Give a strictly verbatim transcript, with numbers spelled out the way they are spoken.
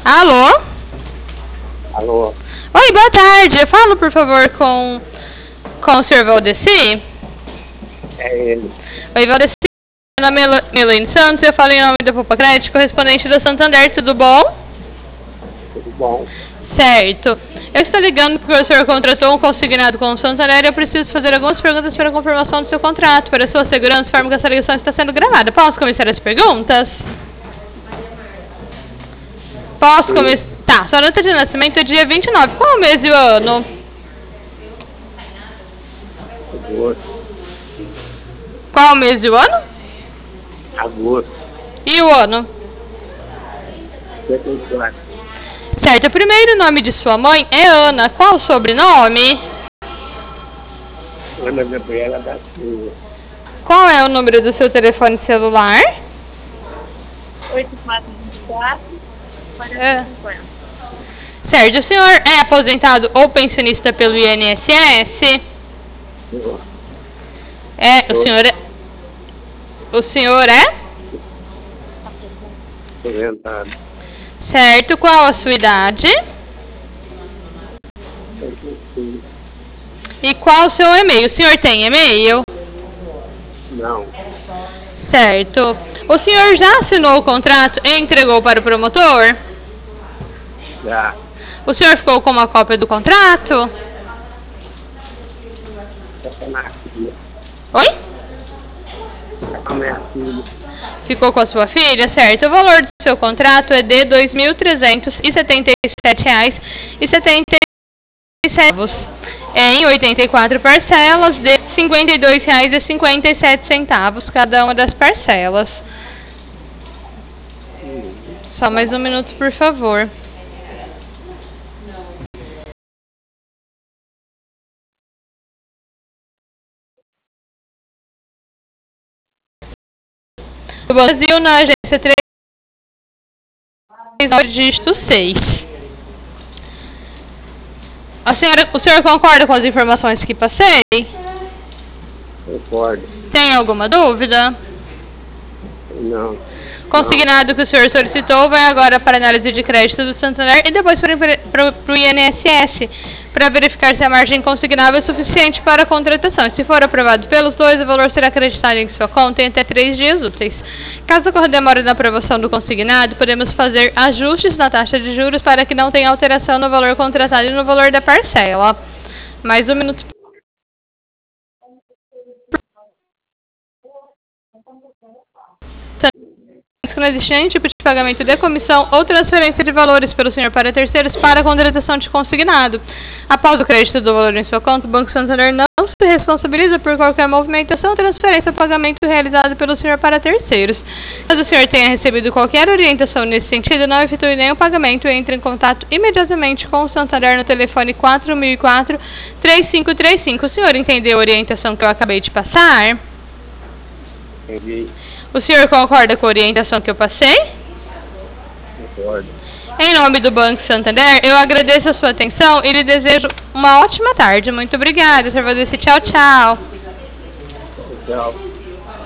Alô? Alô? Oi, boa tarde. Eu falo, por favor, com, com o senhor Valdeci? É ele. Oi, Valdeci. Meu nome é Milene Santos e eu falo em nome da Poupa Crédito, correspondente da Santander. Tudo bom? Tudo bom? Certo. Eu estou ligando porque o senhor contratou um consignado com o Santander e eu preciso fazer algumas perguntas para a confirmação do seu contrato. Para a sua segurança, informo que essa ligação está sendo gravada. Posso começar as perguntas? Posso começar? Tá, sua data de nascimento é dia vinte e nove. Qual o mês e o ano? Agosto. Qual o mês e o ano? Agosto. E o ano? cinquenta e quatro. Certo, o primeiro nome de sua mãe é Ana. Qual o sobrenome? Ana Gabriela da Silva. Qual é o número do seu telefone celular? oito quatro dois quatro, quatro É. cinco zero. Certo, o senhor é aposentado ou pensionista pelo I N S S? É, o senhor é... O senhor é? Aposentado. Certo, qual a sua idade? E qual o seu e-mail? O senhor tem e-mail? Não. Certo. O senhor já assinou o contrato e entregou para o promotor? Já. O senhor ficou com uma cópia do contrato? Tá com a minha filha. Oi? Tá com a minha filha. Ficou com a sua filha, certo? O valor do seu contrato é de dois mil trezentos e setenta e sete reais e setenta e sete centavos. É em oitenta e quatro parcelas de cinquenta e dois reais e cinquenta e sete centavos cada uma das parcelas. Só mais um minuto, por favor. O Brasil na agência três dígito seis. A senhora, o senhor concorda com as informações que passei? Concordo. Tem alguma dúvida? Não. Consignado que o senhor solicitou vai agora para a análise de crédito do Santander e depois para o I N S S para verificar se a margem consignável é suficiente para a contratação. Se for aprovado pelos dois, o valor será acreditado em sua conta em até três dias úteis. Caso ocorra demora na aprovação do consignado, podemos fazer ajustes na taxa de juros para que não tenha alteração no valor contratado e no valor da parcela. Mais um minuto. Que não existe nenhum tipo de pagamento de comissão ou transferência de valores pelo senhor para terceiros para a contratação de consignado. Após o crédito do valor em sua conta, o Banco Santander não se responsabiliza por qualquer movimentação, transferência ou pagamento realizado pelo senhor para terceiros. Caso o senhor tenha recebido qualquer orientação nesse sentido, não efetue nenhum pagamento e entre em contato imediatamente com o Santander no telefone quatro mil e quatro, três cinco três cinco. O senhor entendeu a orientação que eu acabei de passar? Entendi. O senhor concorda com a orientação que eu passei? Concordo. Em nome do Banco Santander, eu agradeço a sua atenção e lhe desejo uma ótima tarde. Muito obrigada, senhor Valdeci. Tchau, tchau. Tchau.